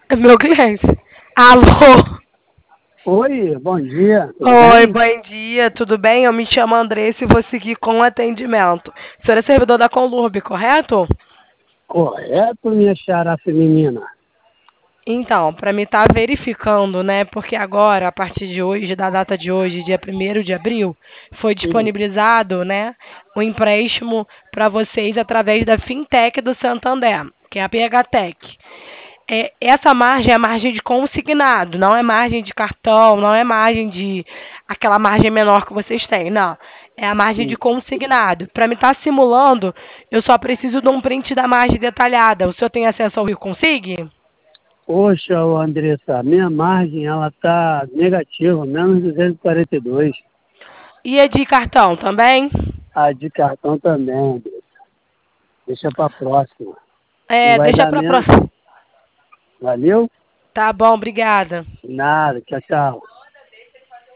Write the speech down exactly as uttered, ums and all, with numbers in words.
É meu cliente. Alô? Oi, bom dia, tudo Oi, bem? bom dia, tudo bem? Eu me chamo Andressa e vou seguir com o atendimento. O senhor é servidor da Conlurb, correto? Correto, minha xará feminina. Então, para me estar verificando, né? Porque agora, a partir de hoje, da data de hoje, dia primeiro de abril, foi Hum, disponibilizado, né, o empréstimo para vocês através da Fintech do Santander, que é a PHTech. É, essa margem é a margem de consignado, não é margem de cartão, não é margem de aquela margem menor que vocês têm, não. É a margem de hum. consignado. Para me estar simulando, eu só preciso de um print da margem detalhada. O senhor tem acesso ao Rio Consig? Poxa, ô, Andressa, a minha margem ela tá negativa, menos duzentos e quarenta e dois. E a de cartão também? A de cartão também, Andressa. Deixa pra próxima. Não É, vai deixa dar para mesmo. próxima. Valeu? Tá bom, obrigada. Nada, tchau, tchau.